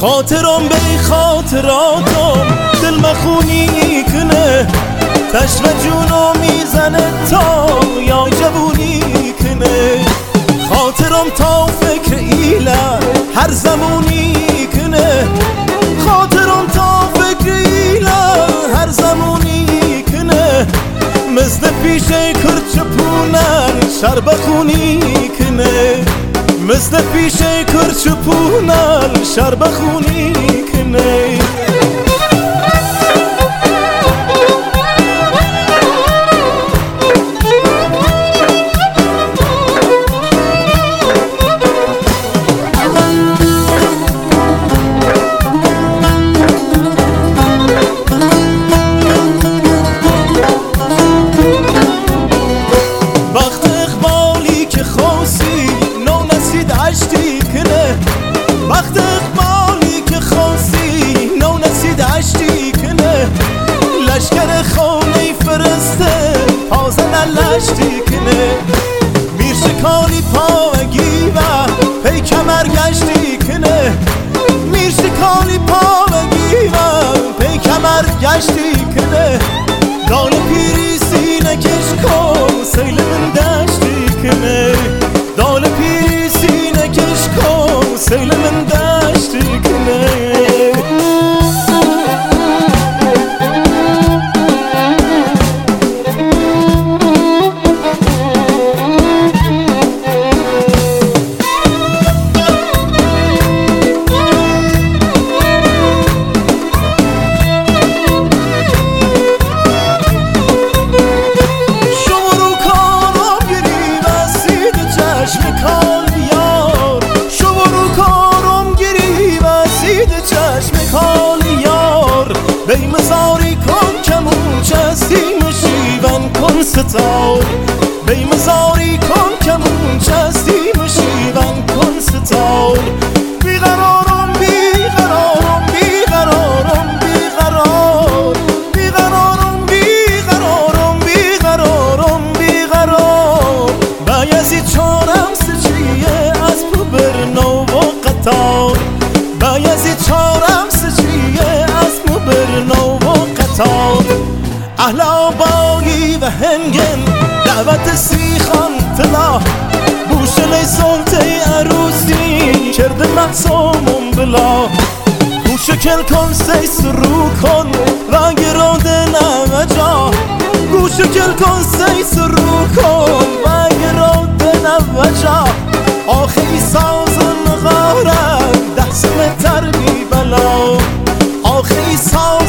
خاطرم به خاطراتم دل مخونی کنه، تشوه جونو میزنه تا یا جوونی کنه. خاطرم تا فکر ایله هر زمونی کنه، خاطرم تا فکر ایله هر زمونی کنه. مثل پیشه کرچپونن شرب خونی کنه، مثل پیشه کرچپونن شرب خونی کنه. وقت اقبالی که خواستی نو نسید عشتی کنه، لشکر خونه فرسته پازن لشتی کنه. میر شکالی پاوگی و پی کمر گشتی کنه، میر شکالی پاوگی و پی کمر گشتی کنه. دال پیری سینه کش کن سیل من دشتی کنه، دال پیری سینه کش کن سیل من دشتی کنه. بی مزاری کن کمون چستی مشیون کن ستار، بی مزاری کن کمون چستی مشیون کن ستار. بیقرارم بیقرارم بیقرارم بیقرار، بیقرارم بیقرارم بیقرارم بیقرار. بایزی چارم سچیه از پو برنو و قطار، بایزی چارم سچیه برنو و قطار. اهل آبایی و هنگن دعوت سیخان طلا، بوشل سلطه عروسی کرده محسومون بلا. گوشکل کن سی سرو کن رنگ رو دلم جا، گوشکل کن سی سرو کن رنگ رو دلم جا. آخی سازن غارم دست تر بی بلا، آخی سازن